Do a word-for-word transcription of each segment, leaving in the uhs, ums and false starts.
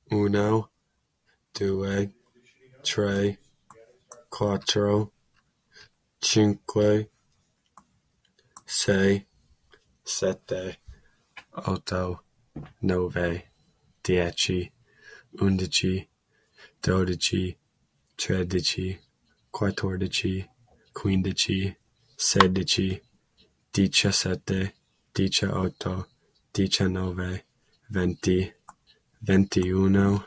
Uno, due, tre, quattro, cinque, sei, sette, otto, nove, dieci, undici, dodici, tredici, quattordici, quindici, sedici, diciassette, diciotto, diciannove, venti, ventuno,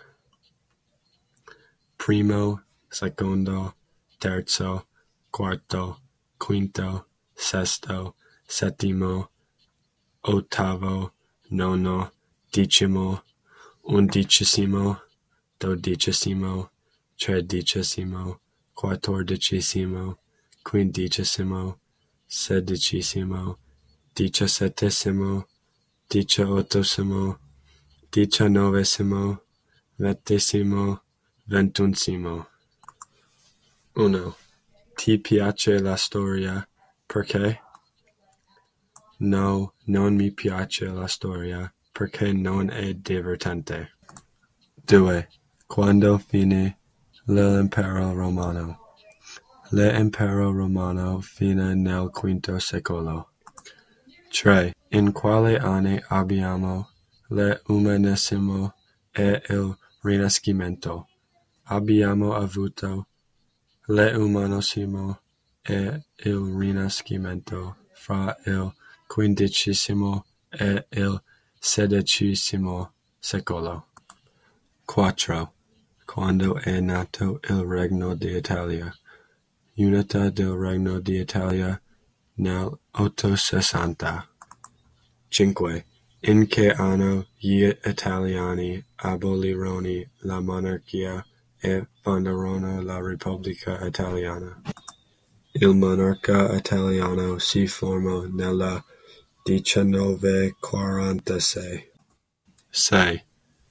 primo, secondo, terzo, quarto, quinto, sesto, settimo, ottavo, nono, decimo, undicesimo, dodicesimo, tredicesimo, quattordicesimo, quindicesimo, sedicesimo, diciassettesimo, diciottesimo, diciannovesimo, ventesimo, ventunesimo. Uno. Ti piace la storia? Perché? No, non mi piace la storia, perché non è divertente. Due. Quando finì l'impero romano? L'impero romano finì nel quinto secolo. Tre. In quali anni abbiamo l'umanesimo e il Rinascimento? Abbiamo avuto l'umanesimo e il Rinascimento fra il quindicesimo e il sedicesimo secolo. Quattro. Quando è nato il Regno d'Italia? Unità del Regno d'Italia nel ottocentosessanta. Cinque. In che anno gli italiani abolirono la monarchia e fondarono la Repubblica Italiana? Il monarca italiano si formò nel millenovecentoquarantasei. Sei.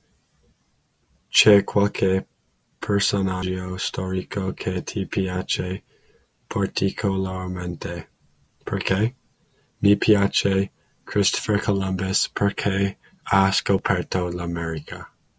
C'è qualche personaggio storico che ti piace particolarmente? Perché? Mi piace Christopher Columbus perché ha scoperto l'America.